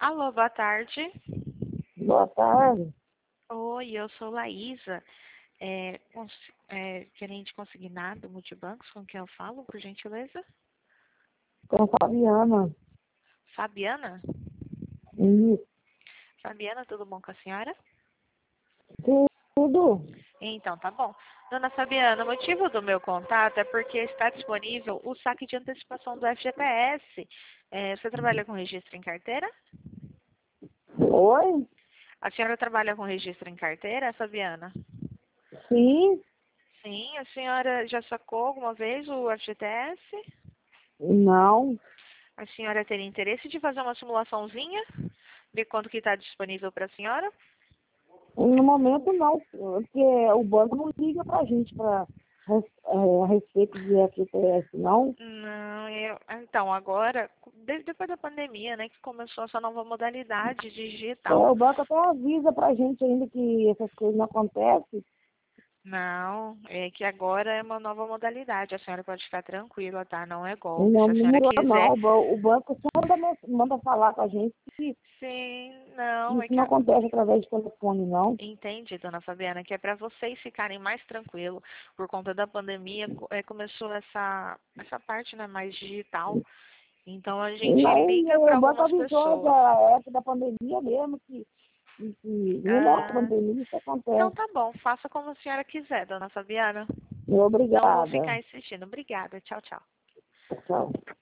Alô, boa tarde. Boa tarde. Oi, eu sou Laísa, gerente consignado Multibancos, com quem eu falo, por gentileza? Com Fabiana. Fabiana? Isso. Fabiana, tudo bom com a senhora? Tudo. Então, tá bom. Dona Fabiana, o motivo do meu contato é porque está disponível o saque de antecipação do FGTS. Você trabalha com registro em carteira? Oi? A senhora trabalha com registro em carteira, Fabiana? Sim. Sim, a senhora já sacou alguma vez o FGTS? Não. A senhora teria interesse de fazer uma simulaçãozinha de quanto que está disponível para a senhora? No momento não, porque o banco não liga pra gente a respeito de FGTS, não. Não, então agora, depois da pandemia, né, que começou essa nova modalidade digital. O banco até avisa pra gente ainda que essas coisas não acontecem. Não, é que agora é uma nova modalidade. A senhora pode ficar tranquila, tá? Não é golpe. Não Se a senhora mudou, não. quiser, O banco sempre manda falar com a gente que sim, não, é isso que não acontece através de telefone, não. entende, dona Fabiana, que é para vocês ficarem mais tranquilos por conta da pandemia, começou essa parte, né, mais digital. Então a gente liga Não, para o banco algumas avisou pessoas. da época da pandemia mesmo que nem na Ah, pandemia isso então acontece. tá bom, faça como a senhora quiser, dona Fabiana. Não vou Obrigada. ficar insistindo. Obrigada, tchau, tchau. Tchau.